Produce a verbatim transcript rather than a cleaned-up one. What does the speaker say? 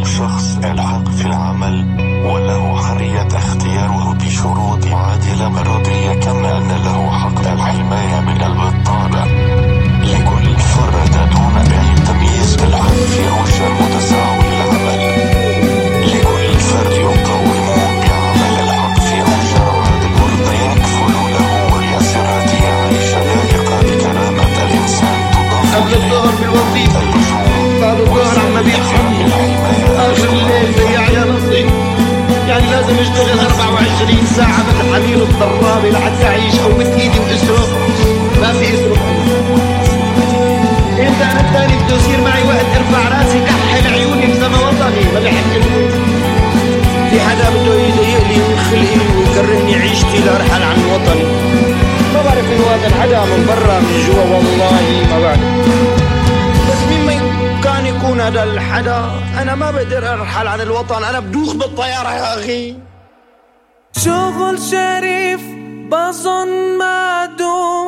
لكل شخص الحق في العمل وله حرية اختياره بشروط عادلة مرضية، كما أن له حق الحماية من البطالة. لكل فرد دون أي تمييز الحق في عشر متساوي العمل. لكل فرد يقوم بعمل الحق في عشر عادل مرضى يكفل له ولأسرته عيشة لائقة بكرامة الإنسان تضاف قبل الظهر بالوظيفة، بعد الظهر عم ببيع حمي، آخر الليل بياع نصي. يعني لازم اشتغل أربعة وعشرين ساعة بالحمير الضرابي لحتى أعيش أو بإيدي وأسرق. ما في أسرق. انت انا الثاني بده يصير معي وقت ارفع راسي كحل عيوني بسما وطني ما بحكي. في حدا بده يضيق لي من خلقي ويكرهني عيشتي لارحل عن وطني. ما بعرف انه هذا الحدا من برا من جوا، والله ما بعرف. بس مين ما كان يكون هذا الحدا، انا ما بقدر ارحل عن الوطن، انا بدوخ بالطيارة يا اخي. شغل شريف بظن معدوم